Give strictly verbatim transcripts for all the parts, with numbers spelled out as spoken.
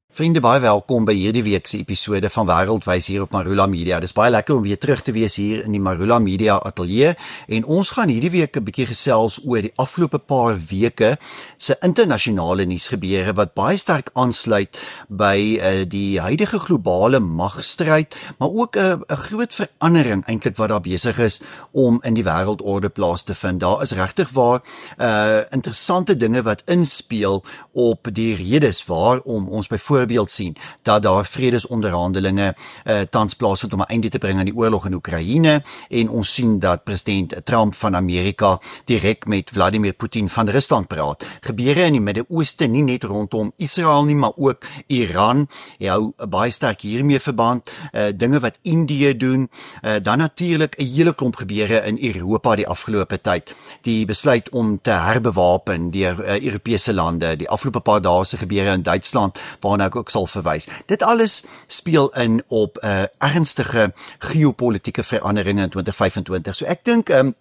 Vriende, baie welkom by hierdie week se episode van Wêreldwys hier op Marula Media. Dis baie lekker om weer terug te wees hier in die Marula Media ateljee en ons gaan hierdie week 'n bietjie gesels oor die afgelope paar weke se internasionale nuusgebeure wat baie sterk aansluit by uh, die huidige globale magstryd, maar ook 'n uh, 'n groot verandering eintlik wat daar besig is om in die wêreldorde plaas te vind. Daar is regtig waar uh, interessante dinge wat inspeel op die redes waarom ons byvoorbeeld voorbeeld sien, dat daar vredesonderhandelinge uh, tans plaasvind om 'n einde te bring aan die oorlog in Oekraïne, en ons sien dat president Trump van Amerika direk met Vladimir Putin van Rusland praat. Gebeure in die Midde-Ooste, nie net rondom Israel nie, maar ook Iran, hou baie sterk hiermee verband, uh, dinge wat Indië doen, uh, dan natuurlik 'n hele klomp gebeure in Europa die afgelope tyd. Die besluit om te herbewapen deur uh, Europese lande, die afgelope paar dae se gebeure in Duitsland, waarna ek ook sal verwys. Dit alles speel in op 'n uh, ernstige geopolitiese veranderinge in twintig vyf en twintig. So ek dink um,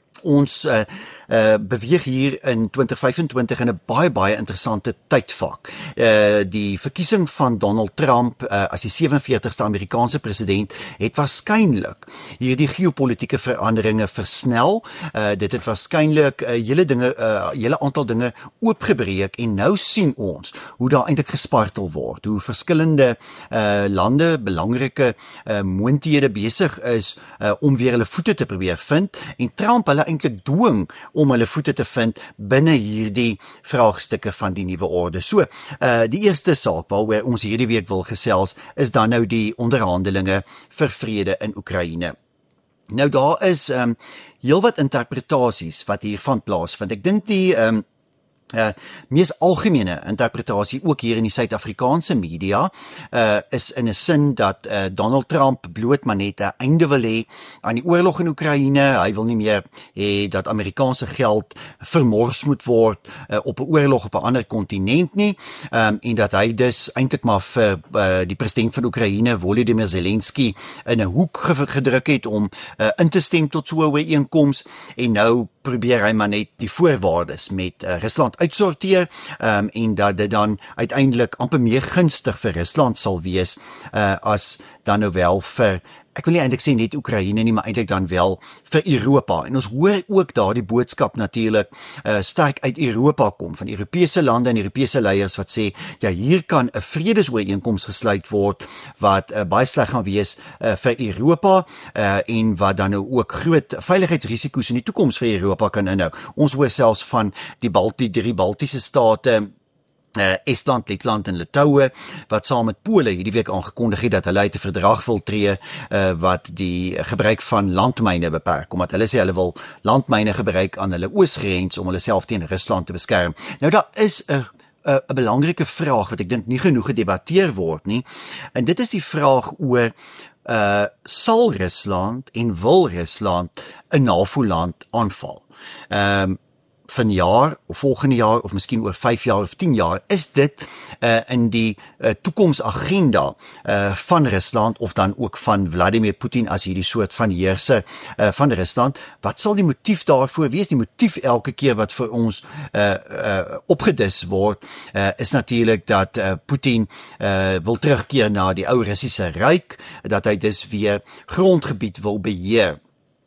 ons uh, uh, beweeg hier in twintig vyf en twintig in 'n baie baie interessante tydvak. Uh, die verkiesing van Donald Trump uh, as die sewe en veertigste Amerikaanse president het waarskynlik hierdie geopolitiese veranderinge versnel. Uh, dit het waarskynlik 'n uh, hele dinge 'n uh, hele aantal dinge oopgebreek, en nou sien ons hoe daar eintlik gespartel word, hoe verskillende uh, lande belangrike uh, moonthede besig is uh, om weer hulle voete te probeer vind, en Trump hulle eintlik dwing om hulle voete te vind binne hierdie vraagstukke van die nuwe orde. So, uh, die eerste saak waaroor ons hierdie week wil gesels, is dan nou die onderhandelinge vir vrede in Oekraïne. Nou daar is um, heelwat interpretasies wat hiervan plaasvind. Ek dink die um, Uh, mees algemene interpretasie ook hier in die Suid-Afrikaanse media uh, is in 'n sin dat uh, Donald Trump bloot maar net 'n einde wil hê aan die oorlog in Oekraïne. Hy wil nie meer hê dat Amerikaanse geld vermors moet word uh, op 'n oorlog op 'n ander kontinent nie, um, en dat hy dus eintlik maar vir uh, die president van Oekraïne, Volodymyr Zelensky, in 'n hoek gedruk het om uh, in te stem tot so 'n ooreenkoms, en nou probeer hy maar net die voorwaardes met uh, Rusland uitsorteer, um, en dat dit dan uiteindelik amper meer gunstig vir Rusland sal wees uh, as dan nou wel vir, ek wil nie eintlik sê net Oekraïne nie, maar eintlik dan wel vir Europa. En ons hoor ook daar die boodskap natuurlik uh, sterk uit Europa kom, van Europese lande en Europese leiers wat sê, ja, hier kan 'n vredesooreenkoms gesluit word wat uh, baie sleg gaan wees uh, vir Europa, uh, en wat dan nou ook groot veiligheidsrisiko's in die toekoms vir Europa kan inhou. Ons hoor selfs van die Balti, drie Baltiese state, Uh, Estland, Letland en Litouwe, wat saam met Pole hierdie week aangekondig het dat hulle uit 'n verdrag wil tree uh, wat die gebruik van landmyne beperk, omdat hulle sê hulle wil landmyne gebruik aan hulle oosgrens om hulle self teen Rusland te beskerm. Nou daar is 'n 'n 'n belangrike vraag wat ek dink nie genoeg gedebatteer word nie, en dit is die vraag oor uh, sal Rusland en wil Rusland 'n NAVO-land aanval? Ehm um, vanjaar of volgende jaar of miskien oor vyf jaar of tien jaar, is dit uh, in die uh, toekomsagenda uh, van Rusland, of dan ook van Vladimir Putin as hierdie soort van heerser uh, van Rusland. Wat sal die motief daarvoor wees? Die motief elke keer wat vir ons uh, uh, opgedis word, uh, is natuurlik dat uh, Putin uh, wil terugkeer na die ou Russiese ryk, dat hy dus weer grondgebied wil beheer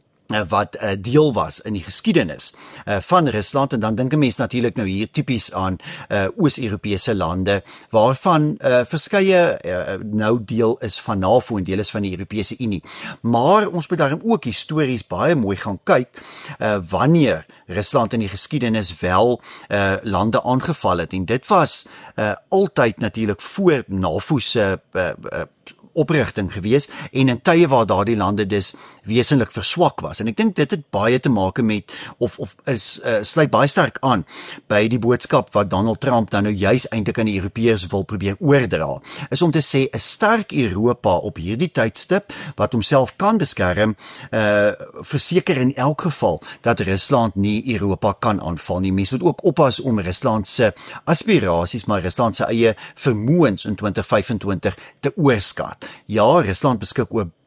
wat uh, deel was in die geskiedenis uh, van Rusland. En dan dink 'n mens natuurlik nou hier tipies aan uh, Oos-Europese lande, waarvan uh, verskeie uh, nou deel is van NAVO en deel is van die Europese Unie. Maar ons moet daarom ook histories baie mooi gaan kyk uh, wanneer Rusland in die geskiedenis wel uh, lande aangeval het. En dit was uh, altyd natuurlik voor NAVO se uh, uh, oprigting gewees, en in tye waar daardie lande dus wesenlik verswak was. En ek dink dit het baie te maak met, of, of is, uh, sluit baie sterk aan by die boodskap wat Donald Trump dan nou juis eintlik aan die Europeërs wil probeer oordra, is om te sê, 'n sterk Europa op hierdie tydstip, wat homself kan beskerm, uh, verseker in elk geval, dat Rusland nie Europa kan aanval nie. Mens moet ook oppas om Rusland se aspirasies, maar Rusland se eie vermoëns in twintig vyf en twintig te oorskat. Ja, Rusland beskik oor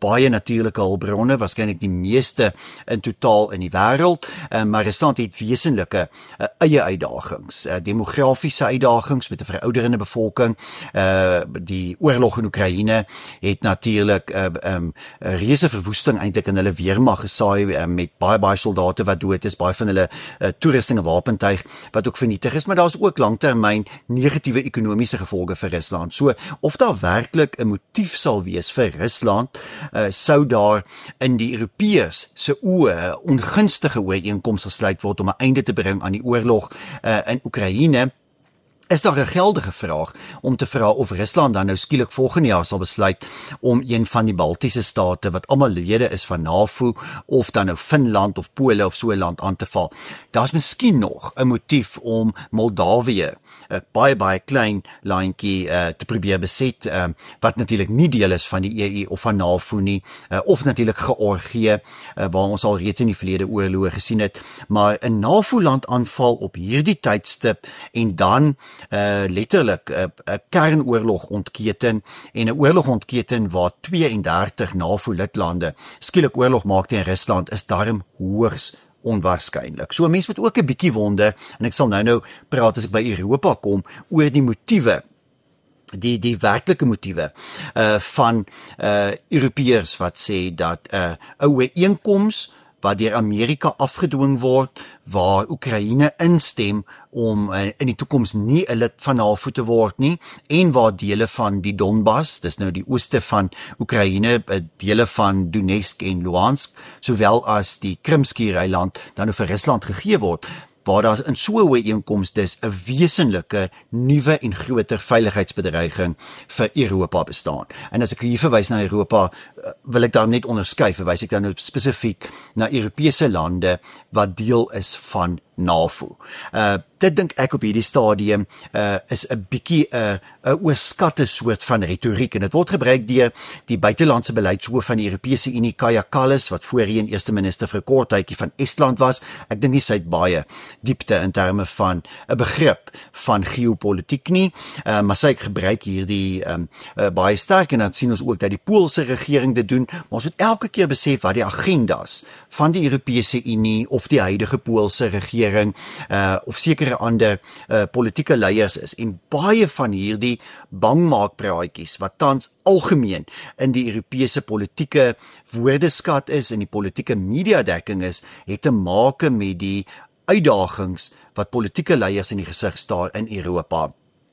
baie natuurlike hulpbronne, waarskynlik die meeste in totaal in die wêreld, uh, maar Rusland het wesenlike uh, eie uitdagings, uh, demografiese uitdagings met 'n verouderende bevolking, uh, die oorlog in Oekraïne het natuurlik 'n uh, um, reuse verwoesting eintlik in hulle weermag gesaai, uh, met baie baie soldate wat dood is, baie van hulle uh, toerusting en wapentuig wat ook vernietig is, maar daar is ook langtermyn negatiewe ekonomiese gevolge vir Rusland. So of daar werklik 'n motief sal wees vir Rusland, uh, sou daar in die Europeërs se oë ongunstige ooreenkomste gesluit word om 'n einde te bring aan die oorlog uh, in Oekraïne, is daar 'n geldige vraag om te vra of Rusland dan nou skielik volgende jaar sal besluit om een van die Baltiese state wat almal lede is van NAVO, of dan nou Finland of Pole of so 'n land aan te val. Daar's miskien nog 'n motief om Moldawië, 'n baie baie klein landjie uh, te probeer beset, uh, wat natuurlik nie deel is van die E U of van NAVO nie, uh, of natuurlik Georgië, uh, waar ons al reeds in die verlede oorloë gesien het, maar 'n NAVO-land aanval op hierdie tydstip en dan Uh, letterlik 'n uh, kernoorlog ontketen, en 'n oorlog ontketen waar tweeëndertig NAVO-lidlande skielik oorlog maak teen Rusland is daarom hoogs onwaarskynlik. So 'n mens moet ook 'n bietjie wonder, en ek sal nou nou praat as ek by Europa kom, oor die motiewe, die die werklike motiewe uh, van uh, Europeërs wat sê dat 'n uh, 'n ooreenkoms wat deur Amerika afgedwing word, waar Oekraïne instem om uh, in die toekoms nie 'n lid van NAVO te word nie, en waar dele van die Donbas, dis nou die ooste van Oekraïne, dele van Donetsk en Luhansk, sowel as die Krimskiereiland, dan nou vir Rusland gegee word, waar daar in so 'n ooreenkoms dus 'n wesenlike nuwe en groter veiligheidsbedreiging vir Europa bestaan. En as ek hier verwys na Europa, wil ek daar net onderskei, verwys ek dan nou spesifiek na Europese lande wat deel is van NAVO. Uh, dit dink ek op hierdie stadium uh, is 'n bietjie 'n uh, 'n oorskatte soort van retoriek, en dit word gebruik deur die buitelandse beleidshoof van die Europese Unie, Kaja Kallas, wat voorheen eerste minister vir 'n kort tydjie van Estland was. Ek dink nie sy het baie diepte in terme van 'n begrip van geopolitiek nie, uh, maar sy gebruik hierdie um, uh, baie sterk, en dan sien ons ook dat die Poolse regering dit doen, maar ons moet elke keer besef wat die agendas van die Europese Unie of die huidige Poolse regering uh, of sekere ander uh, politieke leiers is, en baie van hierdie bangmaakpraatjies wat tans algemeen in die Europese politieke woordeskat is, en die politieke mediadekking is, het te maak met die uitdagings wat politieke leiers in die gesig staar in Europa.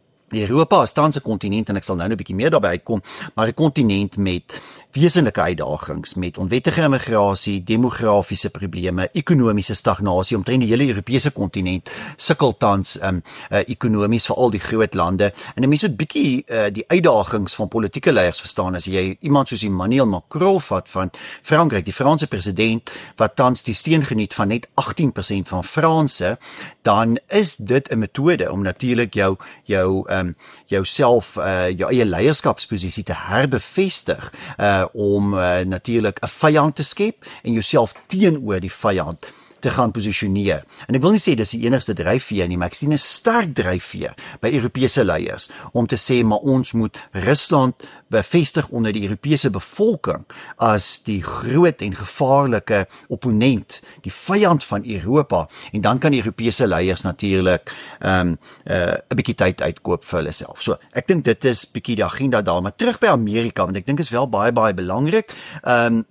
Europa is tans 'n kontinent, en ek sal nou 'n bietjie meer daarby uitkom, maar 'n kontinent met wesenlike uitdagings, met onwettige immigrasie, demografiese probleme, ekonomiese stagnasie. Omtrent die hele Europese kontinent sukkel tans um, uh, ekonomies, vir al die groot lande, en 'n mens moet bietjie uh, die uitdagings van politieke leiers verstaan. As jy iemand soos Emmanuel Macron vat van Frankryk, die Franse president, wat tans die steun geniet van net agttien persent van Franse, dan is dit 'n metode om natuurlik jou jou um, jouself uh, jou eie leierskapsposisie te herbevestig, uh, om uh, natuurlik 'n vyand te skep en jouself teenoor die vyand te gaan posisioneer. En ek wil nie sê dis die enigste dryfveer nie, maar ek sien 'n sterk dryfveer by Europese leiers om te sê, maar ons moet Rusland bevestig onder die Europese bevolking as die groot en gevaarlike opponent, die vyand van Europa, en dan kan die Europese leiers natuurlik um, uh, 'n bietjie tyd uitkoop vir hulle self. So, ek dink dit is bietjie die agenda daar, maar terug by Amerika, want ek dink is wel baie baie belangrik. Um,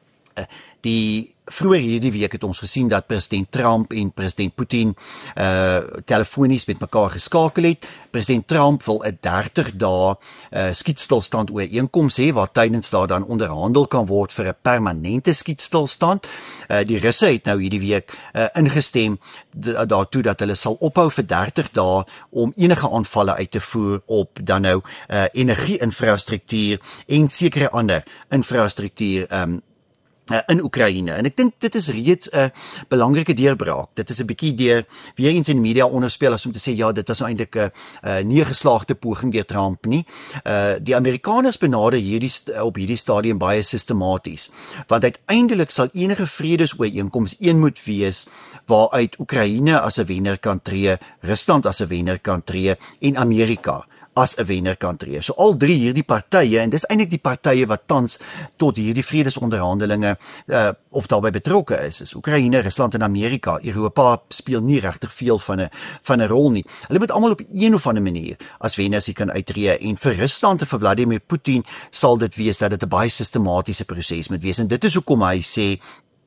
die Vroeger hierdie week het ons gesien dat president Trump en president Putin uh, telefonies met mekaar geskakel het. President Trump wil 'n dertig dae uh, skietstilstand ooreenkoms hê, waar tydens daar dan onderhandel kan word vir 'n permanente skietstilstand. Uh, die Russe het nou hierdie week uh, ingestem daartoe dat hulle sal ophou vir dertig dae om enige aanvalle uit te voer op dan nou uh, energie-infrastruktuur en sekere ander infrastruktuur um, in Oekraïne. En ek dink dit is reeds 'n belangrike deurbraak. Dit is 'n bietjie deur weer eens in die media onderspel as om te sê ja, dit was nou eintlik 'n uh, nie geslaagde poging deur Trump nie. Uh, die Amerikaners benader hierdie op hierdie stadium baie sistematies, want uiteindelik sal enige vredesooreenkoms een moet wees waaruit Oekraïne as 'n wenner kan tree, Rusland as 'n wenner kan tree en Amerika as 'n wenner kan tree. So al drie hierdie partye, en dis eintlik die partye wat tans tot hierdie vredesonderhandelinge uh, of daarbey betrokke is, is Oekraïne, Rusland en Amerika. Europa speel nie regtig veel van 'n van 'n rol nie. Hulle moet almal op een of ander manier as wenners hier kan uittreë, en vir Rusland en vir Vladimir Putin sal dit wees dat dit 'n baie sistematiese proses moet wees, en dit is hoekom hy sê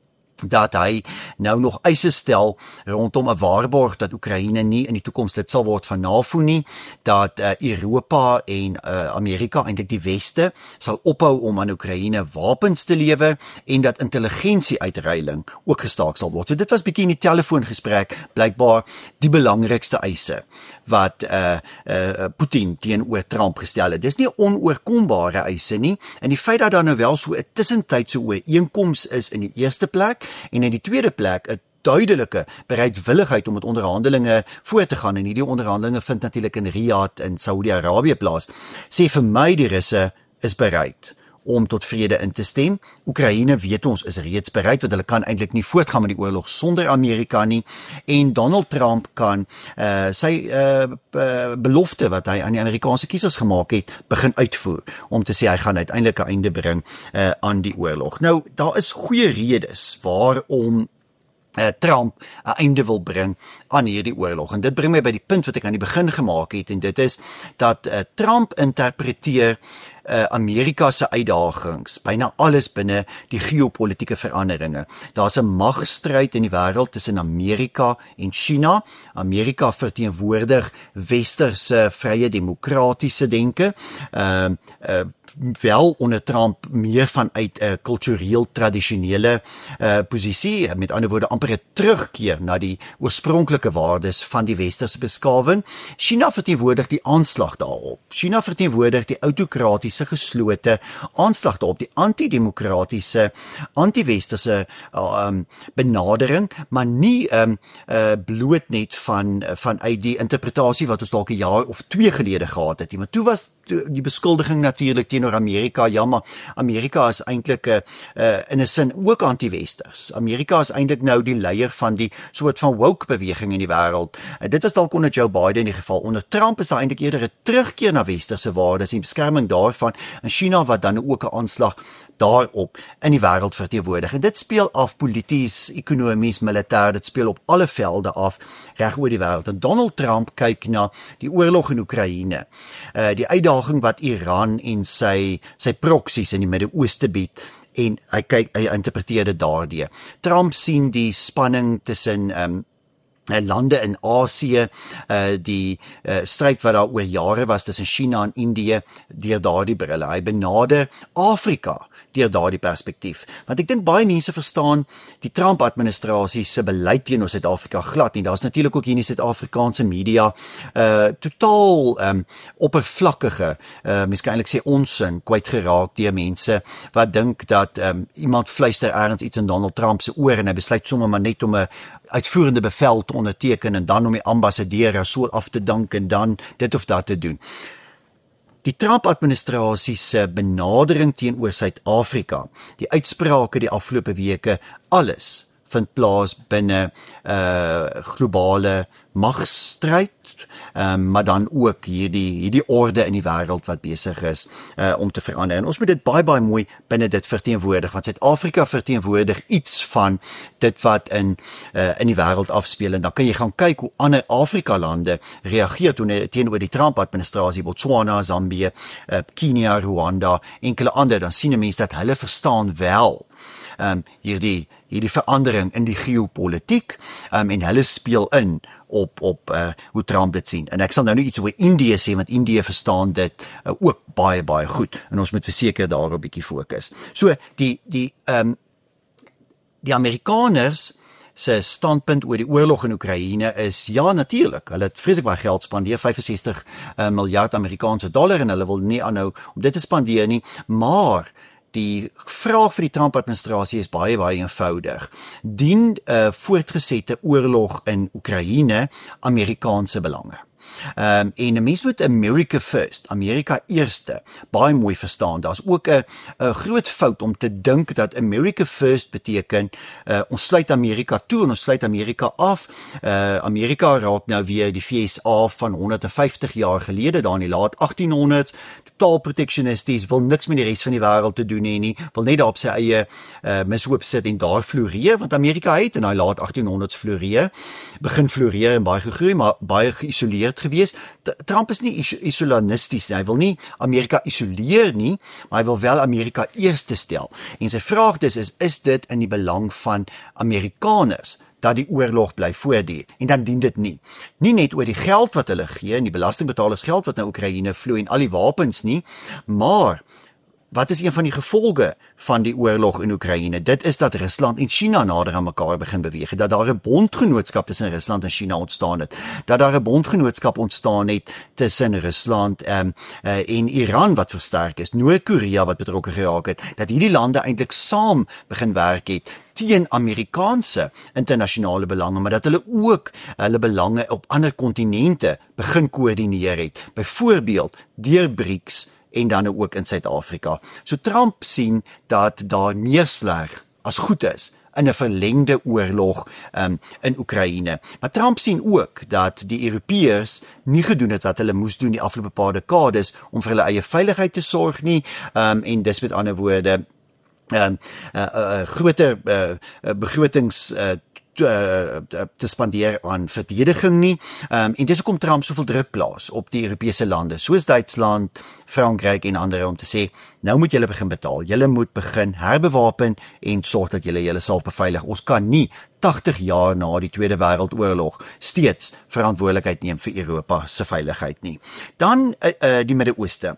dat hy nou nog eise stel rondom 'n waarborg dat Oekraïne nie in die toekoms lid sal word van NAVO nie, dat uh, Europa en uh, Amerika, eintlik die Weste, sal ophou om aan Oekraïne wapens te lewer, en dat intelligensie-uitruiling ook gestaak sal word. So dit was bietjie in die telefoongesprek blykbaar die belangrikste eise wat uh, uh, Putin teenoor Trump gestel het. Dis nie onoorkombare eise nie, en die feit dat daar nou wel so 'n tussentydse ooreenkoms is in die eerste plek, en in die tweede plek 'n duidelike bereidwilligheid om met onderhandelinge voort te gaan, en hierdie onderhandelinge vind natuurlik in Riyadh in Saudi-Arabië plaas, sê vir my die Russe is bereid om tot vrede in te stem. Oekraïne, weet ons, is reeds bereid, want hulle kan eintlik nie voortgaan met die oorlog sonder Amerika nie, en Donald Trump kan uh, sy uh, belofte wat hy aan die Amerikaanse kiesers gemaak het, begin uitvoer, om te sê hy gaan uiteindelik 'n einde bring uh, aan die oorlog. Nou, daar is goeie redes waarom Uh, Trump 'n einde wil bring aan hierdie oorlog. En dit bring my by die punt wat ek aan die begin gemaak het, en dit is dat uh, Trump interpreteer uh, Amerika se uitdagings, byna alles binne die geopolitiese veranderinge. Daar's 'n magstryd in die wêreld tussen Amerika en China. Amerika verteenwoordig westerse vrye demokratiese denke, uh, uh, wel onder Trump meer vanuit 'n uh, kultureel tradisionele uh, posisie, met ander woorde amper 'n terugkeer na die oorspronklike waardes van die westerse beskawing. China verteenwoordig die aanslag daarop. China verteenwoordig die autokratiese geslote aanslag daarop, die antidemokratiese, anti-westerse uh, um, benadering, maar nie um, uh, bloot net van vanuit die interpretasie wat ons dalk 'n jaar of twee gelede gehad het. Maar toe was die beskuldiging natuurlik teenoor Amerika, ja, maar Amerika is eintlik uh, uh, in 'n sin ook anti-westers. Amerika is eintlik nou die leier van die soort van woke beweging in die wêreld. Uh, dit is dalk onder Joe Biden in die geval. Onder Trump is daar eintlik eerder 'n terugkeer na westerse waardes en beskerming daarvan, in China wat dan ook 'n aanslag daarop in die wêreld verteenwoordig. En dit speel af polities, ekonomies, militêr, dit speel op alle velde af reg oor die wêreld. En Donald Trump kyk na die oorlog in Oekraïne, uh, die uitdaging wat Iran en sy sy proksies in die Midde-Ooste bied, en hy kyk hy interpreteer dit daardie. Trump sien die spanning tussen um, lande in Asië, uh, die uh, stryd wat daar oor jare was tussen China en Indië, deur daardie brille. Hy benader Afrika deur daardie perspektief. Want ek dink baie mense verstaan die Trump-administrasie se beleid teenoor Suid-Afrika glad nie. Daar's natuurlik ook hier in die Suid-Afrikaanse media uh, totaal um, oppervlakkige, uh, mens kan eintlik sê onsin, kwyt geraak deur mense wat dink dat um, iemand fluister ergens iets in Donald Trump se oor en hy besluit sommer maar net om 'n uitvoerende bevel te onderteken en dan om die ambassadeur so af te dank en dan dit of dat te doen. Die Trump-administrasie se benadering teenoor Suid-Afrika, die uitsprake die afgelope weke, alles vind plaas binne uh, globale magstryd, um, maar dan ook hierdie, hierdie orde in die wêreld wat besig is uh, om te verander. En ons moet dit baie, baie mooi binne dit verteenwoordig, want Suid-Afrika verteenwoordig iets van dit wat in, uh, in die wêreld afspeel. En dan kan jy gaan kyk hoe ander Afrika-lande reageer teenoor die Trump-administrasie, Botswana, Zambië, uh, Kenia, Rwanda, enkele ander, dan sien 'n mens dat hulle verstaan wel Um, hierdie, hierdie verandering in die geopolitiek, um, en hulle speel in op, op uh, hoe Trump dit sien. En ek sal nou nie iets oor Indië sê, want Indië verstaan dit uh, ook baie, baie goed, en ons moet verseker daarop bietjie fokus. So, die, die, um, die Amerikaners se standpunt oor die oorlog in Oekraïne is, ja, natuurlik, hulle het vreeslik baie geld spandeer, vyfensestig uh, miljard Amerikaanse dollar, en hulle wil nie aanhou om dit te spandeer nie, maar die vraag vir die Trump-administrasie is baie, baie eenvoudig. Dien uh, voortgesette oorlog in Oekraïne Amerikaanse belange? Um, en 'n mens moet America first, Amerika eerste, baie mooi verstaan. Daar's ook 'n 'n groot fout om te dink dat America first beteken uh, ons sluit Amerika toe en ons sluit Amerika af. Uh, Amerika raak nou weer die V S A van honderdvyftig jaar gelede, daar in die laat achttienhonderd's, totaal protectionisties, wil niks met die res van die wêreld te doen hê nie, wil net daar op sy eie uh, mishoop sit en daar floreer, want Amerika het in daai laat achttienhonderd's floreer, begin floreer en baie gegroei, maar baie geïsoleerd gewees. Trump is nie is isolanisties nie, hy wil nie Amerika isoleer nie, maar hy wil wel Amerika eerste stel. En sy vraag dus is, is dit in die belang van Amerikaners dat die oorlog bly voortduur, en dan dien dit nie. Nie net oor die geld wat hulle gee, en die belastingbetalers geld wat na Oekraïne vloei en al die wapens nie, maar wat is een van die gevolge van die oorlog in Oekraïne? Dit is dat Rusland en China nader aan mekaar begin beweeg, dat daar 'n bondgenootskap tussen Rusland en China ontstaan het, dat daar 'n bondgenootskap ontstaan het tussen Rusland um, uh, en Iran wat versterk is, Noord-Korea wat betrokke geraak het, dat hierdie lande eintlik saam begin werk het teen Amerikaanse internasionale belange, maar dat hulle ook hulle belange op ander kontinente begin koördineer het, byvoorbeeld deur BRICS en dan ook in Suid-Afrika. So Trump sien dat daar meer sleg as goed is in 'n verlengde oorlog um, in Oekraïne. Maar Trump sien ook dat die Europeërs nie gedoen het wat hulle moes doen die afgelope paar dekades om vir hulle eie veiligheid te sorg nie, um, en dis met ander woorde um, uh, uh, groter uh, begrotings uh, Te, te spandeer aan verdediging nie, um, en dis hoekom Trump soveel druk plaas op die Europese lande, soos Duitsland, Frankryk en ander, om te sê, nou moet julle begin betaal, julle moet begin herbewapen en sorg dat julle julle self beveilig. Ons kan nie agtig jaar na die Tweede Wêreldoorlog steeds verantwoordelikheid neem vir Europa se veiligheid nie. Dan uh, uh, die Midde-Ooste.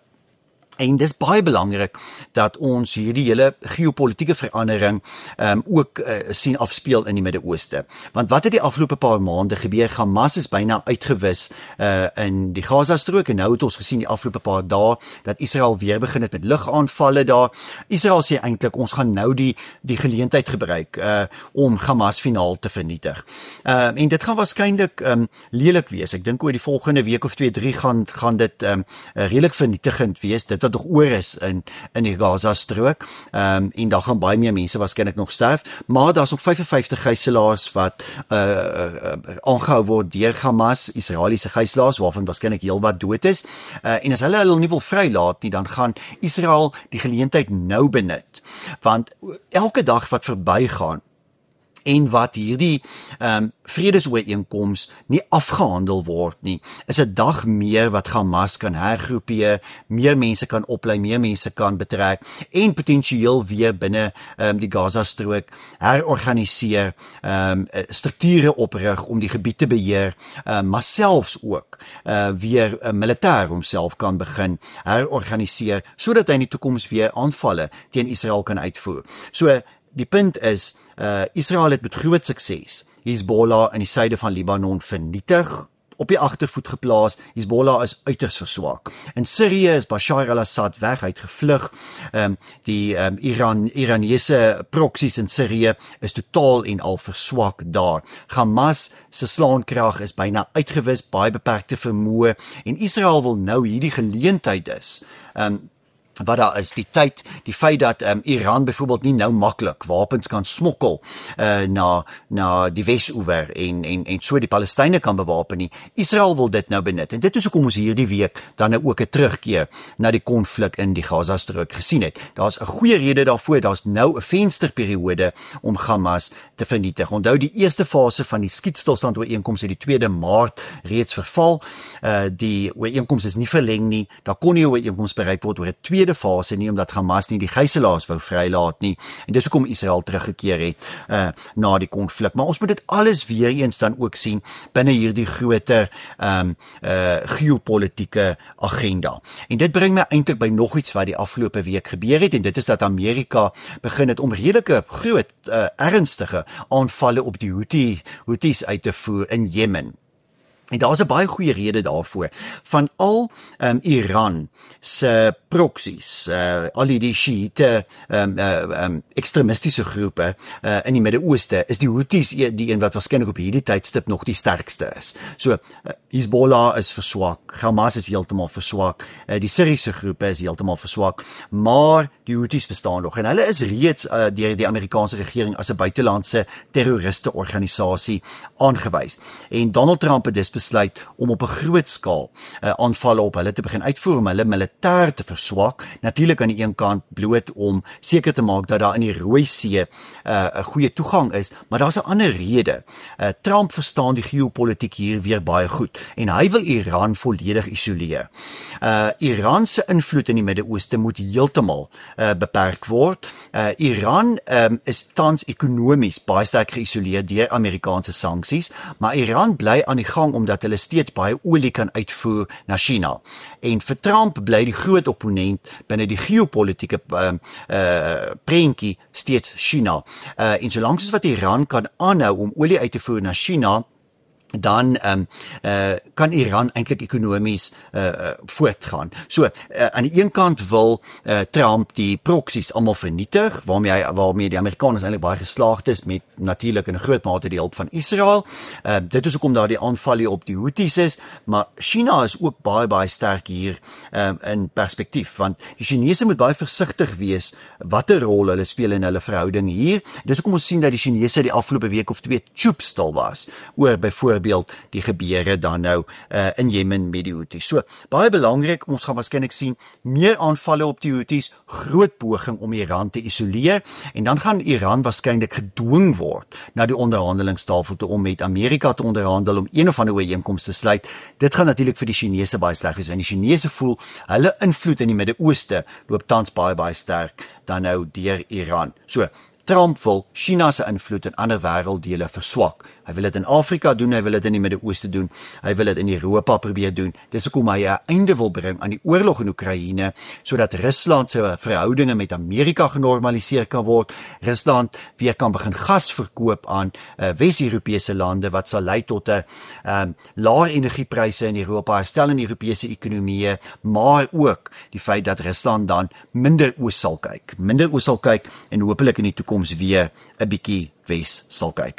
En dis baie belangrik dat ons hierdie hele geopolitiese verandering um, ook uh, sien afspeel in die Midde-Ooste. Want wat het die afgelope paar maande gebeur? Hamas is byna uitgewis uh, in die Gaza-strook, en nou het ons gesien die afgelope paar dae dat Israel weer begin het met lugaanvalle daar. Israel sê eintlik ons gaan nou die die geleentheid gebruik uh, om Hamas finaal te vernietig. Uh, en dit gaan waarskynlik um, lelik wees. Ek dink oor die volgende week of twee, drie gaan gaan dit um, uh, redelik vernietigend wees. Dit wat nog oor is in in die Gaza-strook, um, en daar gaan baie meer mense waarskynlik nog sterf, maar daar's nog vyfenvyftig gijslaers wat aangehou uh, uh, word deur Hamas, Israeliese gijslaers, waarvan waarskynlik heelwat dood is, uh, en as hulle hulle nie wil vrylaat nie, dan gaan Israel die geleentheid nou benut, want elke dag wat verbygaan en wat hierdie um, vredesooreenkoms nie afgehandel word nie, is 'n dag meer wat Hamas kan hergroepeer, meer mense kan oplei, meer mense kan betrek, en potensieel weer binne um, die Gaza-strook herorganiseer, um, strukture oprig om die gebied te beheer, um, maar selfs ook uh, weer uh, militêr homself kan begin herorganiseer, sodat hy in die toekoms weer aanvalle teen Israel kan uitvoer. So, die punt is, uh, Israel het met groot sukses Hezbollah in die suide van Libanon vernietig, op die agtervoet geplaas. Hezbollah is uiters verswak. In Sirië is Bashar al-Assad weg, hy het gevlug. Um, die um, Iran, Iranese proksies in Sirië is totaal en al verswak daar. Hamas se slaankrag is byna uitgewis, baie beperkte vermoë, en Israel wil nou hierdie geleentheid is, um, wat daar is, die tyd, die feit dat um, Iran byvoorbeeld nie nou maklik wapens kan smokkel uh, na, na die Wes-oewer en, en, en so die Palestynë kan bewapen nie. Israel wil dit nou benut, en dit is hoekom ons hierdie week dan nou ook 'n terugkeer na die konflik in die Gaza-strook gesien het. Daar's 'n goeie rede daarvoor, daar's nou 'n vensterperiode om Hamas te vernietig. Onthou, die eerste fase van die skietstilstand ooreenkoms het die tweede Maart reeds verval. Uh, die ooreenkoms is nie verleng nie, daar kon nie 'n ooreenkoms bereik word oor 'n tweede fase nie, omdat Hamas nie die gijslaers wou vrylaat nie, en dis hoekom Israel teruggekeer het uh, na die konflik. Maar ons moet dit alles weer eens dan ook sien binne hierdie groter um, uh, geopolitiese agenda. En dit bring my eintlik by nog iets wat die afgelope week gebeur het, en dit is dat Amerika begin het om redelike groot, uh, ernstige aanvalle op die Houthi, Houthis uit te voer in Jemen. En daar is 'n baie goeie rede daarvoor. Van al um, Iran se proksies, uh, al die Shiite um, uh, um, ekstremistiese groepe uh, in die Midde-Ooste, is die Houthis die een wat waarskynlik op hierdie tydstip nog die sterkste is. So, uh, Hezbollah is verswak, Hamas is heeltemal verswak, uh, die Syriese groepe is heeltemal verswak, maar die Houthis bestaan nog en hulle is reeds uh, deur die Amerikaanse regering as 'n buitelandse terroriste-organisasie aangewys. En Donald Trump het dus besluit om op 'n groot skaal uh, aanvalle op hulle te begin uitvoer om hulle militêr te verswak. Natuurlik aan die een kant bloot om seker te maak dat daar in die Rooi See 'n uh, goeie toegang is, maar daar's 'n ander rede. Uh, Trump verstaan die geopolitiek hier weer baie goed en hy wil Iran volledig isoleer. Uh, Iran se invloed in die Midde-Ooste moet heeltemal uh, beperk word. Uh, Iran um, is tans ekonomies baie sterk geïsoleer deur Amerikaanse sanksies, maar Iran bly aan die gang omdat hulle steeds baie olie kan uitvoer na China. En vir Trump bly die groot opponent binne die geopolitiese uh, uh, prentjie steeds China. Uh, en solank soos wat Iran kan aanhou om olie uit te voer na China, dan um, uh, kan Iran eintlik ekonomies uh, uh, voortgaan. So, uh, aan die een kant wil uh, Trump die proksies almal vernietig, waarmee hy, waarmee die Amerikaners eintlik baie geslaagd is met natuurlik in 'n groot mate die hulp van Israel. Uh, dit is hoekom daar die aanvalle op die Houthis is, maar China is ook baie baie sterk hier um, in perspektief, want die Chinese moet baie versigtig wees watter rol hulle speel in hulle verhouding hier. Dis hoekom ons sien dat die Chinese die afgelope week of twee choopstil was oor byvoorbeeld die gebeure dan nou uh, in Jemen met die Houthis. So, baie belangrik, ons gaan waarskynlik sien meer aanvalle op die Houthis, groot poging om Iran te isoleer, en dan gaan Iran waarskynlik gedwing word na die onderhandelingstafel toe om met Amerika te onderhandel om een of ander ooreenkoms te sluit. Dit gaan natuurlik vir die Chinese baie sleg wees, want die Chinese voel hulle invloed in die Midde-Ooste loop tans baie baie sterk dan nou deur Iran. So, Trump wil China se invloed in ander wêrelddele verswak. Hy wil dit in Afrika doen, hy wil dit in die Midde-Ooste doen, hy wil dit in Europa probeer doen. Dis hoekom hy 'n einde wil bring aan die oorlog in Oekraïne, sodat Rusland se verhoudinge met Amerika genormaliseer kan word. Rusland weer kan begin gas verkoop aan uh, Wes-Europese lande, wat sal lei tot 'n um, laer energiepryse in Europa, herstel in die Europese ekonomieë, maar ook die feit dat Rusland dan minder oos sal kyk, minder oos sal kyk en hopelik in die toekoms weer 'n bietjie wes sal kyk.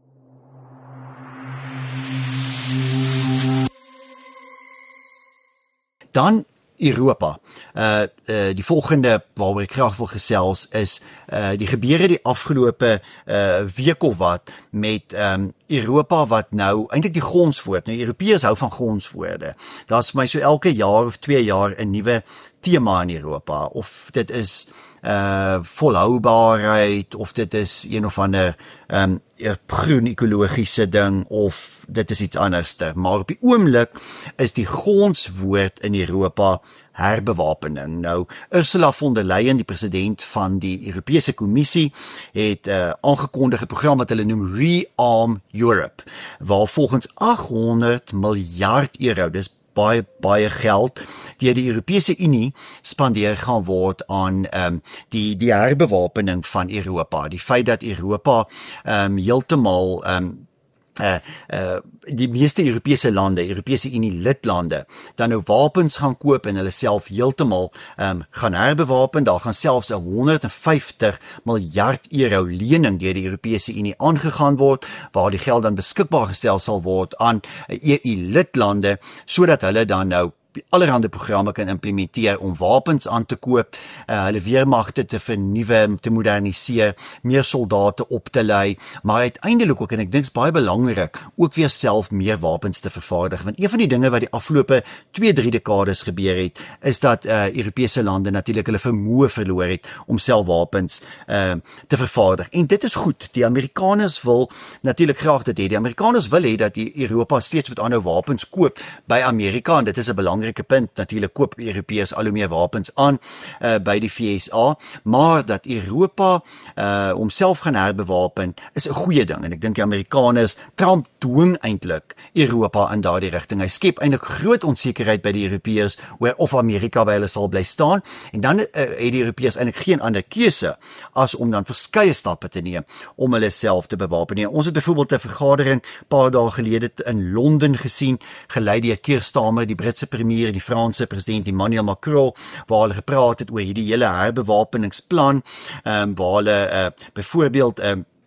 Dan Europa. Uh, uh, die volgende waaroor ek graag wil gesels is uh, die gebeure die afgelope uh, week of wat met um, Europa wat nou eintlik die gonswoord. Nou Europeërs hou van gonswoorde. Daar's vir my so elke jaar of twee jaar 'n nuwe tema in Europa, of dit is uh volhoubaarheid, of dit is een of ander um, groen ekologiese ding, of dit is iets anderste. Maar op die oomblik is die gonswoord in Europa herbewapening. Nou, Ursula von der Leyen, die president van die Europese Kommissie, het uh, aangekondig 'n program wat hulle noem Rearm Europe, waar volgens aghonderd miljard euro, dis baie baie geld, deur die Europese Unie spandeer gaan word aan um, die die herbewapening van Europa. Die feit dat Europa um, heeltemal um, Uh, uh, die meeste Europese lande, Europese Unie lidlande, dan nou wapens gaan koop en hulle self heeltemal um, gaan herbewapen. Daar gaan selfs 'n honderd en vyftig miljard euro lening deur die Europese Unie aangegaan word, waar die geld dan beskikbaar gestel sal word aan E U-lidlande, sodat hulle dan nou allerhande programme kan implementeer om wapens aan te koop, uh, hulle weermagte te vernuwe, te moderniseer, meer soldate op te lei, maar uiteindelik ook, en ek dink is baie belangrik, ook weer self meer wapens te vervaardig. Want een van die dinge wat die afgelope twee, drie dekades gebeur het, is dat uh, Europese lande natuurlik hulle vermoë verloor het om self wapens uh, te vervaardig. En dit is goed. Die Amerikaners wil natuurlik graag dit hê. Die Amerikaners wil hê dat die Europa steeds met ander wapens koop by Amerika, en dit is 'n belangrike punt. Natuurlik koop Europeërs al hoe meer wapens aan uh, by die V S A, maar dat Europa uh, homself gaan herbewapen is 'n goeie ding, en ek dink die Amerikaners, Trump dwing eintlik Europa in daardie rigting. Hy skep eintlik groot onsekerheid by die Europeërs oor of Amerika by hulle sal bly staan, en dan uh, het die Europeërs eintlik geen ander keuse as om dan verskeie stappe te neem om hulle self te bewapen. Nee, ons het byvoorbeeld 'n vergadering paar dae gelede in Londen gesien, gelei deur Keir Starmer, die Britse premier, die Franse president Emmanuel Macron, waar hulle gepraat het oor hierdie hele herbewapeningsplan, um, waar hulle uh, byvoorbeeld um,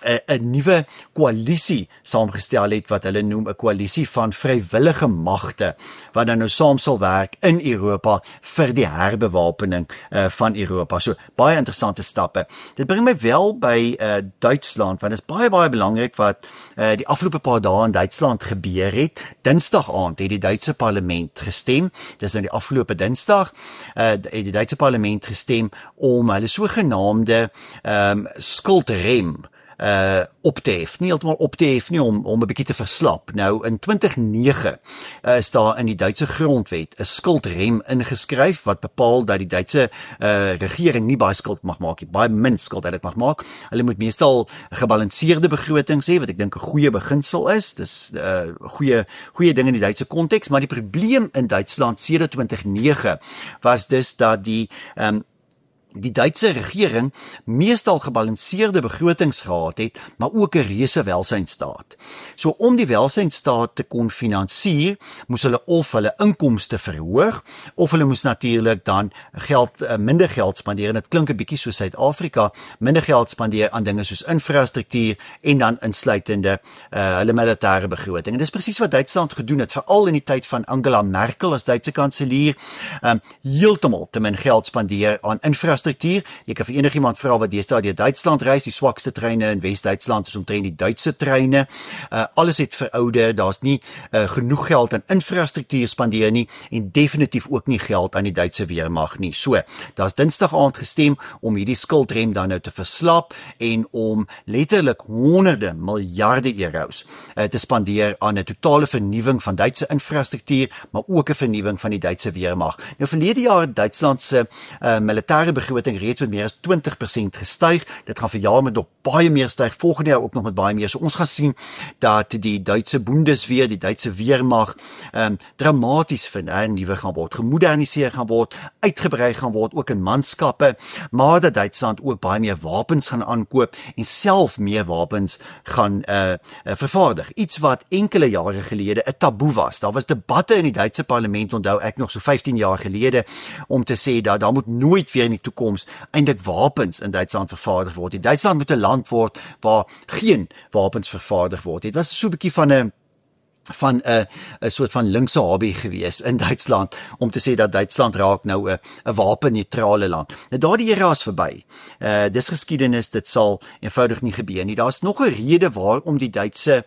'n nuwe koalisie saamgestel het wat hulle noem 'n koalisie van vrywillige magte wat dan nou saam sal werk in Europa vir die herbewapening uh, van Europa. So baie interessante stappe. Dit bring my wel by uh, Duitsland, want dit is baie baie belangrik wat uh, die afgelope paar dae in Duitsland gebeur het. Dinsdag aand het die Duitse parlement gestem. Dis nou die afgelope Dinsdag uh, het die Duitse parlement gestem om hulle sogenaamde um, skuldrem uh op te hef, nie heeltemal op te hef nie om om 'n bietjie te verslap. Nou in twintig nege uh, is daar in die Duitse grondwet 'n skuldrem ingeskryf wat bepaal dat die Duitse uh, regering nie baie skuld mag maak nie, baie min skuld hulle mag maak. Hulle moet meestal gebalanseerde begrotings hê, wat ek dink 'n goeie beginsel is. Dis 'n uh, goeie goeie ding in die Duitse konteks, maar die probleem in Duitsland sedert twintig nege was dus dat die um, die Duitse regering meestal gebalanseerde begrotings gehad het, maar ook 'n reuse welsynsstaat. So om die welsynsstaat te kon finansier, moes hulle of hulle inkomste verhoog, of hulle moes natuurlik dan geld, minder geld spandeer, en dit klink 'n bietjie soos Suid-Afrika, minder geld spandeer aan dinge soos infrastruktuur en dan insluitende uh, hulle militêre begroting. En dis presies wat Duitsland gedoen het, veral in die tyd van Angela Merkel as Duitse kanselier, um, heeltemal te min geld spandeer aan infrastruktuur. Jy kan vir enigiemand vra wat deesdae deur Duitsland reis, die swakste treine in Wes-Duitsland is omtrent die Duitse treine. Uh, alles het verouder, daar's nie uh, genoeg geld aan infrastruktuur spandeer nie en definitief ook nie geld aan die Duitse weermag nie. So, daar's Dinsdag aand gestem om hierdie skuldrem dan nou te verslap en om letterlik honderde miljarde euros uh, te spandeer aan 'n totale vernuwing van Duitse infrastruktuur, maar ook 'n vernuwing van die Duitse weermag. Nou verlede jaar het Duitsland se uh, militêre begroting reeds met meer as twintig persent gestyg. Dit gaan vir jaar met nog baie meer styg, volgende jaar ook nog met baie meer. So ons gaan sien dat die Duitse Bundeswehr, die Duitse weermag, um, dramaties vernuwe gaan word, gemoderniseer gaan word, uitgebrei gaan word, ook in manskappe, maar dat Duitsland ook baie meer wapens gaan aankoop en self meer wapens gaan uh, uh, vervaardig. Iets wat enkele jare gelede 'n taboe was. Daar was debatte in die Duitse parlement, onthou ek nog so vyftien jaar gelede, om te sê dat daar moet nooit weer in die toekoms eintlik wapens in Duitsland vervaardig word. Die Duitsland moet 'n land word waar geen wapens vervaardig word. Dit was so 'n bietjie van 'n van 'n 'n soort van linkse hobby gewees in Duitsland om te sê dat Duitsland raak nou 'n 'n wapenneutrale land. Nou daardie era is verby. Uh dis geskiedenis, dit sal eenvoudig nie gebeur nie. Daar's nog 'n rede waarom die Duitse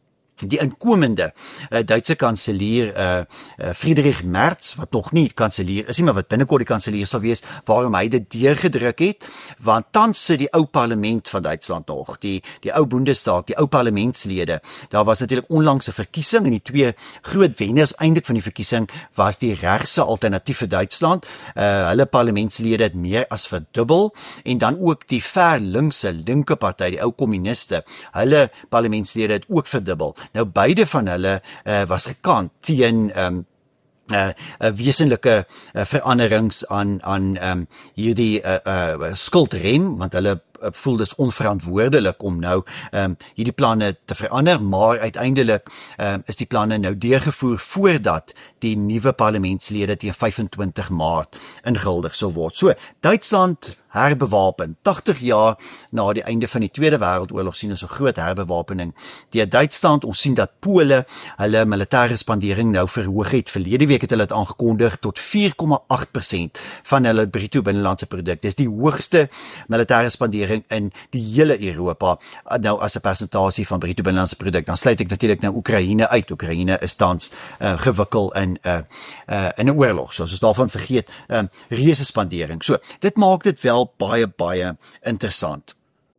die inkomende uh, Duitse kanselier uh, uh, Friedrich Merz, wat nog nie kanselier is nie, maar wat binnekort die kanselier sal wees, waarom hy dit deurgedruk het, want tans sit die ou parlement van Duitsland nog, die die ou Bundestag, die ou parlementslede. Daar was natuurlik onlangs 'n verkiesing en die twee groot wenners eintlik van die verkiesing was die regse alternatief vir Duitsland. Uh, hulle parlementslede het meer as verdubbel en dan ook die ver linkse linke party, die ou kommuniste, hulle parlementslede het ook verdubbel. Nou beide van hulle uh, was gekant teen um, uh, uh, wesenlike uh, veranderings aan aan um, hierdie uh, uh, skuldrem, want hulle voel dis onverantwoordelik om nou um, hierdie planne te verander, maar uiteindelik um, is die planne nou deurgevoer voordat die nuwe parlementslede teen vyfentwintig Maart ingehuldig sal word. So, Duitsland herbewapen, tagtig jaar na die einde van die Tweede Wêreldoorlog sien ons 'n groot herbewapening deur Duitsland. Ons sien dat Pole hulle militêre spandering nou verhoog het. Verlede week het hulle dit aangekondig tot vier komma agt persent van hulle bruto binnelandse produk. Dis die hoogste militêre spandering in die hele Europa, nou as 'n persentasie van bruto binnelandse produk. Dan sluit ek natuurlik nou Oekraïne uit. Oekraïne is tans uh, gewikkel in 'n uh, uh, in 'n oorlog. So as ons daarvan vergeet, um, reuse spandering. So, dit maak dit wel baie baie interessant.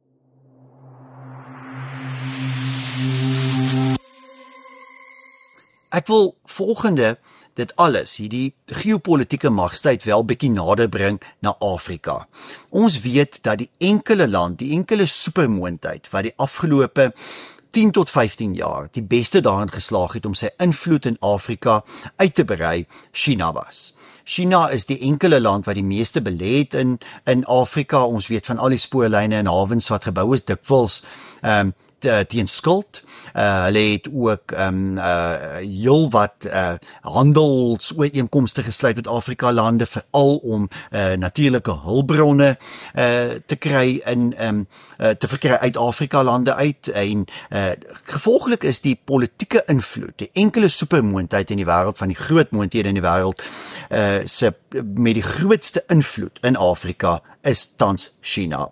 Ek wil volgende dit alles, hierdie geopolitiese magstryd wel bietjie nader bring na Afrika. Ons weet dat die enkele land, die enkele supermoondheid wat die afgelope tien tot vyftien jaar die beste daarin geslaag het om sy invloed in Afrika uit te berei, China was. China is die enkele land wat die meeste belê het in in Afrika. Ons weet van al die spoorlyne en hawens wat gebou is, dikwels um, uh, teen skuld. Uh, hulle het ook um, uh, heel wat uh, handelsooreenkomste gesluit met Afrika lande, veral om uh, natuurlike hulpbronne uh, te kry in um, uh, te verkry uit Afrika lande uit, en uh, gevolglik is die politieke invloed, die enkele supermoondheid in die wêreld, van die groot moondhede in die wêreld, uh, se met die grootste invloed in Afrika is tans China.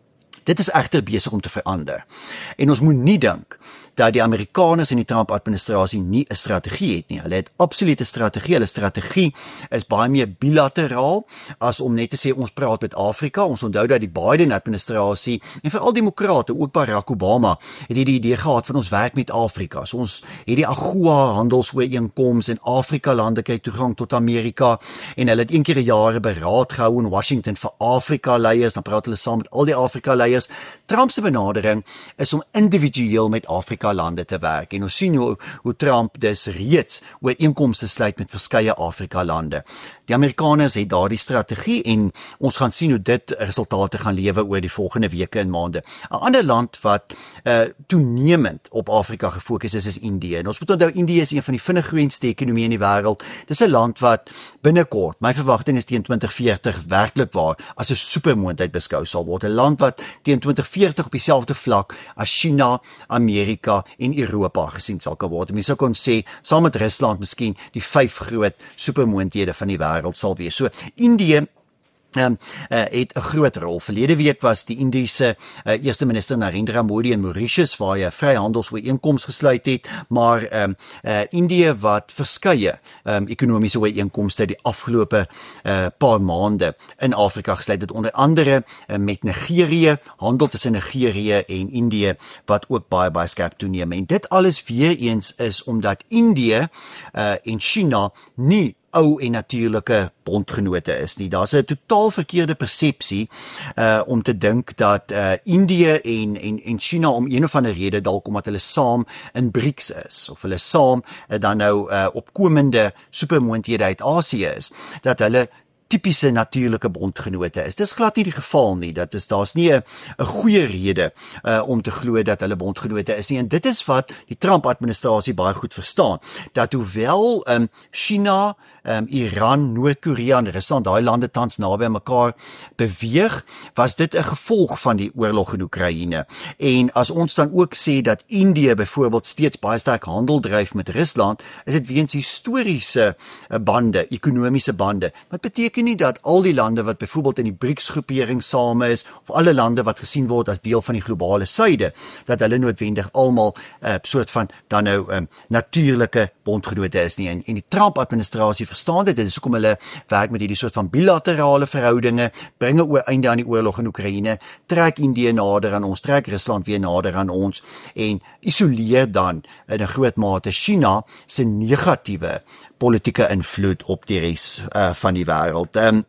Dit is egter besig om te verander. En ons moet nie dink dat die Amerikaners en die Trump-administrasie nie 'n strategie het nie. Hulle het absolute strategie. Hulle strategie is baie meer bilateraal as om net te sê ons praat met Afrika. Ons onthou dat die Biden-administrasie en veral demokrate, ook Barack Obama, het die idee gehad van ons werk met Afrika. So ons het die AGOA handelsooreenkoms en Afrika lande kry toegang tot Amerika, en hulle het een keer 'n jaar 'n beraad gehou in Washington vir Afrika leiers, dan praat hulle saam met al die Afrika leiers. Trump se benadering is om individueel met Afrika lande te werk, en ons sien hoe, hoe Trump dus reeds ooreenkomste sluit met verskeie Afrika lande. Die Amerikaners het daardie strategie, en ons gaan sien hoe dit resultate gaan lewe oor die volgende weke en maande. 'n Ander land wat uh, toenemend op Afrika gefokus is, is Indië. En ons moet onthou, Indië is een van die vinnig groeiendste ekonomieë in die wêreld. Dis 'n land wat binnekort, my verwagting is teen twintig veertig werklik waar as 'n supermoondheid beskou sal word. 'n Land wat teen twintig veertig op dieselfde vlak as China, Amerika en Europa gesien sal kan word. Mense sou kon sê, saam met Rusland miskien die vyf groot supermoondhede van die wêreld sal wees. So Indië Um, uh, het 'n groot rol. Verlede week was die Indiese uh, eerste minister Narendra Modi in Mauritius, waar hy 'n vryhandelsooreenkoms gesluit het, maar um, uh, Indië wat verskeie um, ekonomiese ooreenkomste die afgelope uh, paar maande in Afrika gesluit het, onder andere uh, met Nigerië, handel tussen Nigerië en Indië wat ook baie baie skerp toeneem. En dit alles weer eens is omdat Indië uh, en China nie ou en natuurlike bondgenote is nie. Daar's 'n totaal verkeerde persepsie uh, om te dink dat uh, Indië en, en, en China om een of ander rede, dalk omdat hulle saam in BRICS is, of hulle saam uh, dan nou uh, opkomende supermoondhede uit Asië is, dat hulle tipiese natuurlike bondgenote is. Dis glad nie die geval nie. Dat is daar's nie 'n 'n goeie rede uh, om te glo dat hulle bondgenote is nie. En dit is wat die Trump-administrasie baie goed verstaan. Dat hoewel um, China, um, Iran, Noord-Korea en Rusland, daai lande tans naby aan mekaar beweeg, was dit 'n gevolg van die oorlog in Oekraïne. En as ons dan ook sê dat Indië byvoorbeeld steeds baie sterk handel dryf met Rusland, is dit weens historiese uh, bande, ekonomiese bande. Wat beteken nie dat al die lande wat byvoorbeeld in die BRICS-groepering saam is, of alle lande wat gesien word as deel van die globale suide, dat hulle noodwendig almal 'n uh, soort van dan nou um, natuurlike bondgenote is nie. En, en die Trump-administrasie verstaan dit. Dit is hoekom hulle werk met hierdie soort van bilaterale verhoudinge, bring 'n einde aan die oorlog in Oekraïne, trek Indië nader aan ons, trek Rusland weer nader aan ons, en isoleer dan in 'n groot mate China se negatiewe politieke invloed op die res uh, van die wêreld. Um,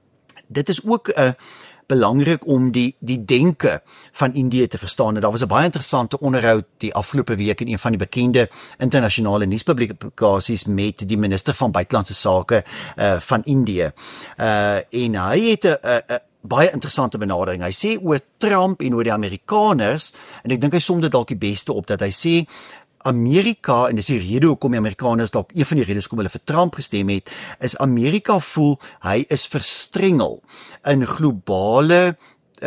dit is ook 'n uh, belangrik om die die denke van Indië te verstaan. En daar was 'n baie interessante onderhoud die afgelope week in een van die bekende internasionale nuuspublikasies met die minister van buitelandse sake uh, van Indië. Uh, en hy het 'n 'n baie interessante benadering. Hy sê oor Trump en oor die Amerikaners, en ek dink hy som dit dalk die beste op, dat hy sê Amerika, en dis die rede hoekom die Amerikaners, dalk een van die redes hoekom hulle vir Trump gestem het, is Amerika voel hy is verstrengel in globale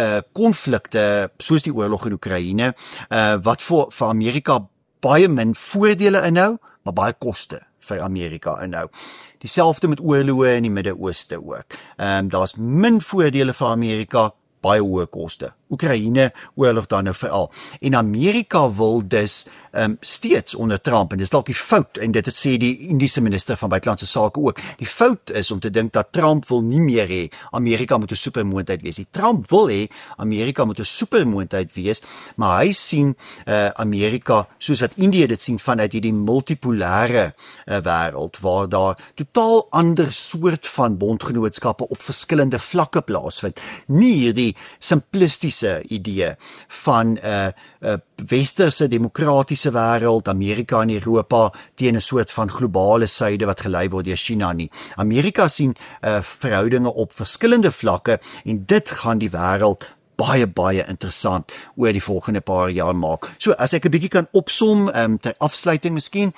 konflikte, uh, soos die oorlog in Oekraïne, uh, wat vir, vir Amerika baie min voordele inhou, maar baie koste vir Amerika inhou. Dieselfde met oorloë in die Midde-Ooste ook. Um, daar's min voordele vir Amerika, baie hoë koste. Oekraïne oorlog dan nou veral. En Amerika wil dus um, steeds onder Trump, en dis dalk die fout, en dit het sê die Indiese minister van buitelandse sake ook, die fout is om te dink dat Trump wil nie meer hê Amerika moet 'n supermoondheid wees. Die Trump wil hê Amerika moet 'n supermoondheid wees, maar hy sien uh, Amerika, soos wat Indië dit sien, vanuit hierdie multipolêre uh, wêreld, waar daar totaal ander soort van bondgenootskappe op verskillende vlakke plaasvind. Nie hierdie simplistiese idee van 'n uh, uh, westerse demokratiese wêreld, Amerika en Europa teen 'n soort van globale suide wat gelei word deur China nie. Amerika sien uh, verhoudinge op verskillende vlakke, en dit gaan die wêreld baie, baie interessant oor die volgende paar jaar maak. So, as ek 'n bietjie kan opsom, um, ter afsluiting miskien,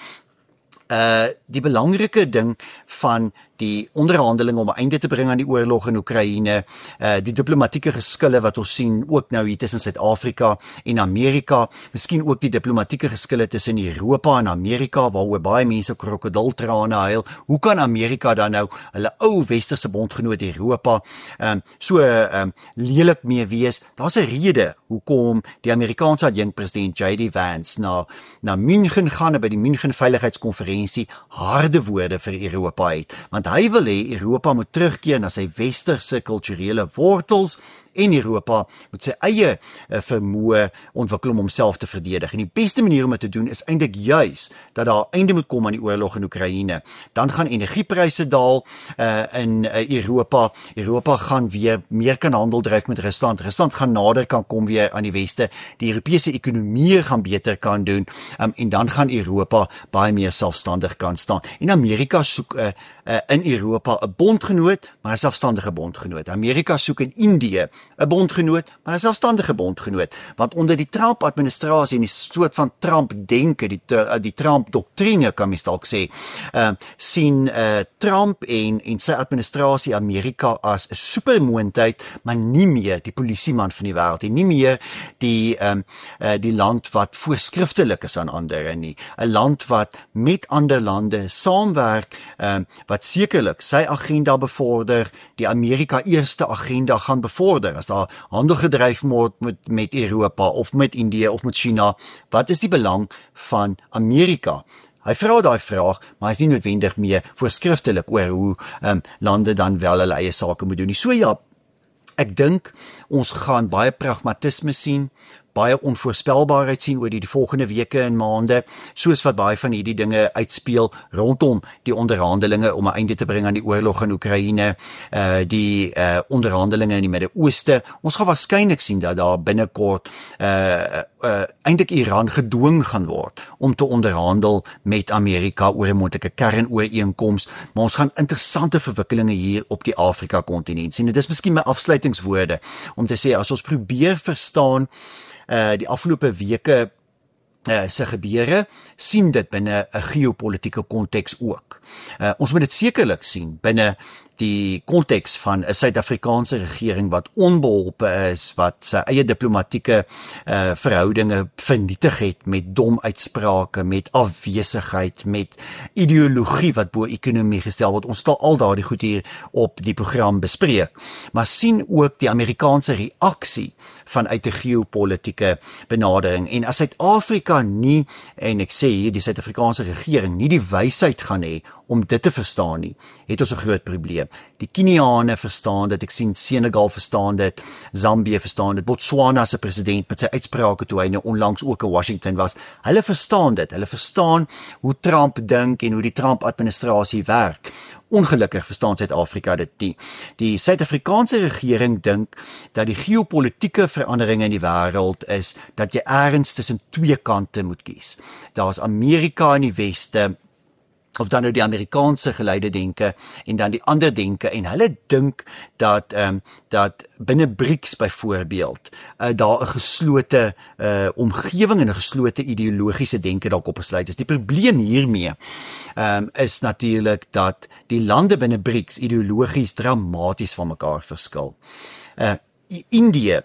uh, die belangrike ding van die onderhandeling om 'n einde te bring aan die oorlog in Oekraïne, uh, die diplomatieke geskille wat ons sien ook nou hier tussen Suid-Afrika en Amerika, miskien ook die diplomatieke geskille tussen Europa en Amerika, waaroor baie mense krokodiltrane huil. Hoe kan Amerika dan nou hulle ou westerse bondgenoot Europa um, so um, lelik mee wees? Daar's 'n rede hoekom die Amerikaanse adjunkpresident J D Vance na, na München gaan en by die München Veiligheidskonferensie harde woorde vir Europa het, want hy wil hê Europa moet terugkeer na sy westerse kulturele wortels en Europa moet sy eie uh, vermoë ontwikkel om homself te verdedig. En die beste manier om dit te doen is eintlik juis dat daar 'n einde moet kom aan die oorlog in Oekraïne. Dan gaan energiepryse daal uh, in uh, Europa. Europa gaan weer meer kan handel dryf met Rusland. Rusland gaan nader kan kom weer aan die weste. Die Europese ekonomie gaan beter kan doen um, en dan gaan Europa baie meer selfstandig kan staan. En Amerika soek uh, uh, in Europa 'n bondgenoot, maar 'n selfstandige bondgenoot. Amerika soek in Indië 'n bondgenoot, maar 'n selfstandige bondgenoot, want onder die Trump-administrasie en die soort van Trump-denke, die, die Trump-doktrine kan mens dalk sê, uh, sien uh, Trump en, en sy administrasie Amerika as 'n supermoondheid, maar nie meer die polisieman van die wêreld en nie meer die, um, uh, die land wat voorskriftelik is aan ander nie, 'n land wat met ander lande saamwerk, um, wat sekerlik sy agenda bevorder, die Amerika eerste agenda gaan bevorder. As daar handel gedryf word met, met Europa of met Indië of met China, wat is die belang van Amerika? Hy vra daai vraag, maar hy is nie noodwendig meer voorskriftelik oor hoe um, lande dan wel hulle eie sake moet doen nie. So ja, ek dink ons gaan baie pragmatisme sien, baie onvoorspelbaarheid sien oor die, die volgende weke en maande, soos wat baie van hierdie dinge uitspeel rondom die onderhandelinge om 'n einde te bring aan die oorlog in Oekraïne, uh, die uh, onderhandelinge in die Midde-Ooste. Ons gaan waarskynlik sien dat daar binnekort uh, uh, eintlik Iran gedwing gaan word om te onderhandel met Amerika oor 'n moontlike kernooreenkoms, maar ons gaan interessante verwikkelinge hier op die Afrika-kontinent sien. En dit is miskien my afsluitingswoorde om te sê, as ons probeer verstaan Uh, die afgelope weke uh, se gebeure, sien dit binne 'n geopolitiese konteks ook. Uh, ons moet dit sekerlik sien binne die konteks van 'n Suid-Afrikaanse regering wat onbeholpe is, wat sy eie diplomatieke uh, verhoudinge vernietig het met dom uitsprake, met afwesigheid, met ideologie wat bo ekonomie gestel word. Ons stel al daardie goed hier op die program bespreek, maar sien ook die Amerikaanse reaksie vanuit 'n geopolitiese benadering. En as Suid-Afrika nie, en ek sê hier die Suid-Afrikaanse regering nie die wysheid gaan hê om dit te verstaan nie, het ons 'n groot probleem. Die Keniane verstaan dit, ek sien Senegal verstaan dit, Zambië verstaan dit, Botswana se president met sy uitsprake toe hy nou onlangs ook in Washington was, hulle verstaan dit, hulle verstaan hoe Trump dink en hoe die Trump-administrasie werk. Ongelukkig verstaan Suid-Afrika dit nie. Die Suid-Afrikaanse regering dink dat die geopolitiese veranderinge in die wêreld is dat jy ergens tussen twee kante moet kies. Daar's Amerika in die weste, of dan nou die Amerikaanse geleide denke en dan die ander denke, en hulle dink dat um, dat binne BRICS byvoorbeeld uh, daar 'n geslote uh, omgewing en 'n geslote ideologiese denke dalk opgesluit is. Die probleem hiermee um, is natuurlik dat die lande binne BRICS ideologies dramaties van mekaar verskil. Uh, Indië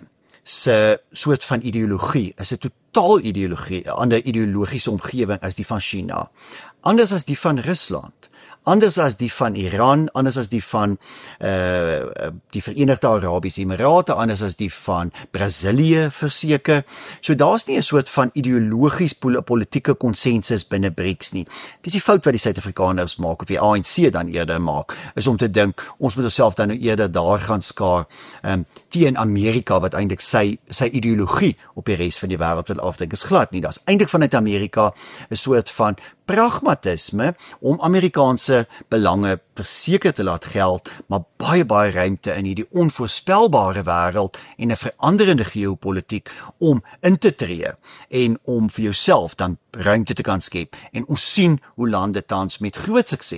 se soort van ideologie is 'n totaal ideologie, 'n ander ideologiese omgewing as die van China. Anders as die van Rusland, anders as die van Iran, anders as die van uh, die Verenigde Arabiese Emirate, anders as die van Brasilië verseker. So daar's nie 'n soort van ideologies politieke konsensus binne BRICS nie. Dis die fout wat die Suid-Afrikaners maak, of die A N C dan eerder maak, is om te dink, ons moet onsself dan nou eerder daar gaan skaar um, teen Amerika, wat eintlik sy, sy ideologie op die res van die wêreld wil afdink. Is glad nie. Daar's eintlik vanuit Amerika 'n soort van pragmatisme om Amerikaanse belange verseker te laat geld, maar baie baie ruimte in hierdie onvoorspelbare wêreld en 'n veranderende geopolitiek om in te tree en om vir jouself dan ruimte te kan skep. En ons sien hoe lande tans met groot sukses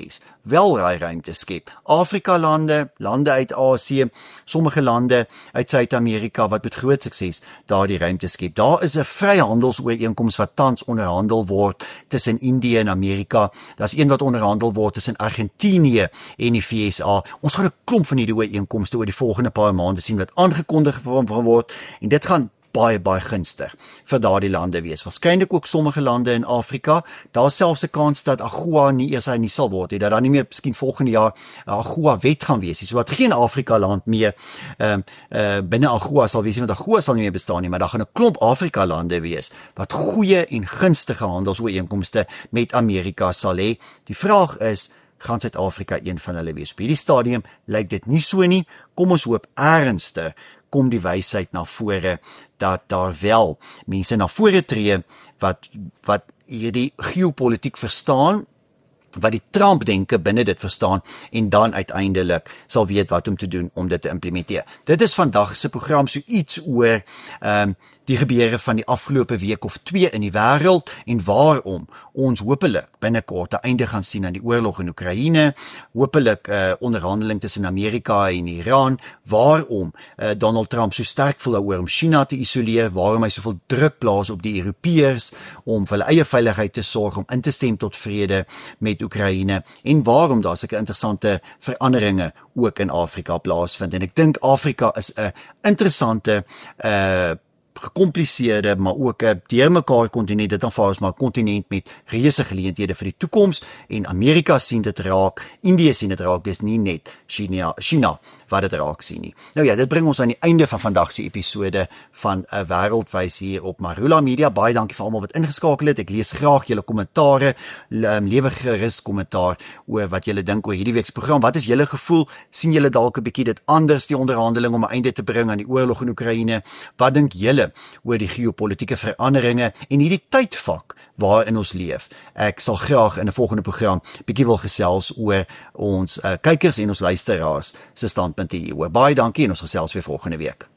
wel daai ruimte skep. Afrika lande, lande uit Asië, sommige lande uit Suid-Amerika wat met groot sukses daardie ruimte skep. Daar is 'n vryhandelsooreenkoms wat tans onderhandel word tussen Indië en Amerika. Daar's een wat onderhandel word tussen Argentinië en die V S A. Ons gaan 'n klomp van hierdie ooreenkomste oor die volgende paar maande sien wat aangekondig word en dit gaan baie baie gunstig vir daardie lande wees. Waarskynlik ook sommige lande in Afrika. Daar selfs 'n kans dat AGOA nie eers hy nie sal word nie, dat daar nie meer miskien volgende jaar 'n AGOA wet gaan wees nie. So wat geen Afrika land meer ehm uh, uh, binne AGOA sal wees nie, want AGOA sal nie meer bestaan nie, maar daar gaan 'n klomp Afrika lande wees wat goeie en gunstige handelsooreenkomste met Amerika sal hê. Die vraag is, gaan Suid-Afrika een van hulle wees? Op hierdie stadium lyk dit nie so nie. Kom ons hoop ernstig kom die wysheid na vore dat daar wel mense na vore tree wat wat hierdie geopolitiek verstaan, wat die Trump-denke binne dit verstaan en dan uiteindelik sal weet wat om te doen om dit te implementeer. Dit is vandag se program, so iets oor ehm um, die gebeure van die afgelope week of twee in die wêreld en waarom ons hopelik binnekort 'n einde gaan sien aan die oorlog in Oekraïne, hopelik 'n uh, onderhandeling tussen Amerika en Iran, waarom uh, Donald Trump so sterk voel oor om China te isoleer, waarom hy soveel druk plaas op die Europeërs om vir hulle eie veiligheid te sorg, om in te stem tot vrede met Oekraïne en waarom daar sulke interessante veranderinge ook in Afrika plaasvind. En ek dink Afrika is 'n interessante uh gekompliseerde, maar ook 'n deurmekaar kontinent. Dit aanvaar ons maar 'n kontinent met reuse geleenthede vir die toekoms en Amerika sien dit raak, Indië sien dit raak, dis nie net China, China wat dit raak sien nie. Nou ja, dit bring ons aan die einde van vandag se episode van 'n Wêreldwys hier op Marula Media. Baie dankie vir almal wat ingeskakel het. Ek lees graag julle kommentare, lewer gerus kommentaar oor wat julle dink oor hierdie week se program. Wat is julle gevoel? Sien julle dalk 'n bietjie dit anders, die onderhandeling om 'n einde te bring aan die oorlog in Oekraïne? Wat dink julle oor die geopolitiese veranderinge en hierdie tydvak waarin ons leef? Ek sal graag in 'n volgende program bietjie wil gesels oor ons uh, kykers en ons luisteraars se standpunte hieroor. Baie dankie en ons gesels weer volgende week.